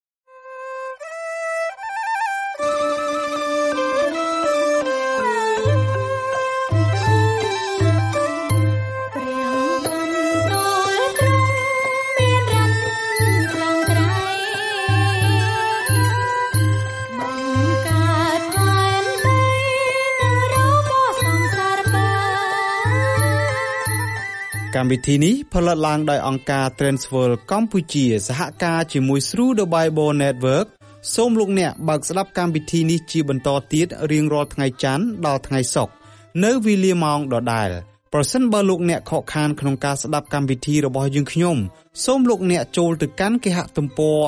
កម្មវិធីនេះផលិតឡើងដោយអង្គការ Transworld កម្ពុជាសហការជាមួយ Through the Bible Network សូមលោកអ្នកបើកស្ដាប់កម្មវិធីនេះជាបន្តទៀតរៀងរាល់ថ្ងៃច័ន្ទដល់ថ្ងៃសុក្រនៅវេលាម៉ោងដដែលប្រសិនបើលោកអ្នកខកខានក្នុងការស្ដាប់កម្មវិធីរបស់យើងខ្ញុំសូមលោកអ្នកចូលទៅកាន់គេហទំព័រ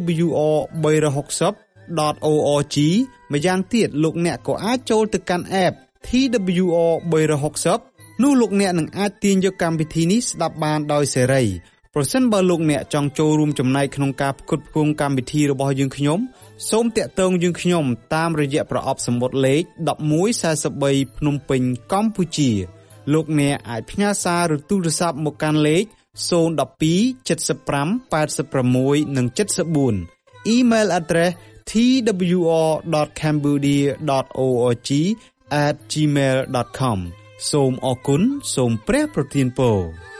twr360.org ម្យ៉ាងទៀតលោកអ្នកក៏អាចចូលទៅកាន់ app TWR 360នោះលោកអ្នកនឹងអាចទាញយកកម្មវិធីនេះស្ដាប់បានដោយសេរីប្រសិនបើលោកអ្នកចង់ចូលរួមចំណែកក្នុងការផ្គត់ផ្គង់កម្មវិធីរបស់យើងខ្ញុំសូមតាក់ទងយើងខ្ញុំតាមរយៈប្រអប់សម្បត្តិលេខ1143ភ្នំពេញកម្ពុជាលោកអ្នកអាចផ្ញើសារឬទូរស័ព្ទមកកាន់លេខ Email address twr.cambodia.org@gmail.com សូមអរគុណសូមព្រះប្រទានពរ